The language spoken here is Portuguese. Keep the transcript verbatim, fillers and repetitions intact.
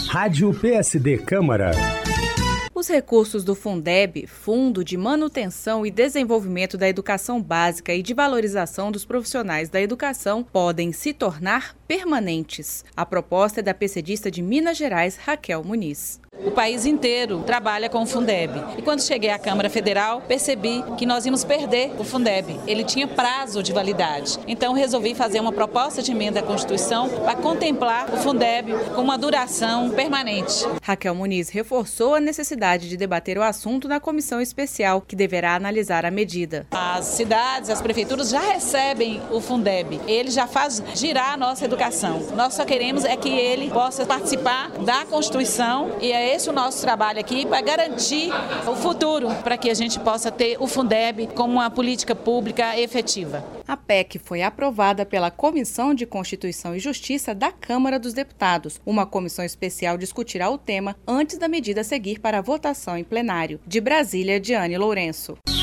Rádio P S D Câmara. Os recursos do Fundeb, Fundo de Manutenção e Desenvolvimento da Educação Básica e de Valorização dos Profissionais da Educação, podem se tornar permanentes. A proposta é da PCdista de Minas Gerais, Raquel Muniz. O país inteiro trabalha com o Fundeb. E quando cheguei à Câmara Federal, percebi que nós íamos perder o Fundeb. Ele tinha prazo de validade. Então resolvi fazer uma proposta de emenda à Constituição para contemplar o Fundeb com uma duração permanente. Raquel Muniz reforçou a necessidade de debater o assunto na comissão especial, que deverá analisar a medida. As cidades, as prefeituras já recebem o Fundeb. Ele já faz girar a nossa educação. Nós só queremos é que ele possa participar da Constituição e é esse o nosso trabalho aqui para garantir o futuro, para que a gente possa ter o Fundeb como uma política pública efetiva. A P E C foi aprovada pela Comissão de Constituição e Justiça da Câmara dos Deputados. Uma comissão especial discutirá o tema antes da medida seguir para a votação em plenário. De Brasília, Diane Lourenço.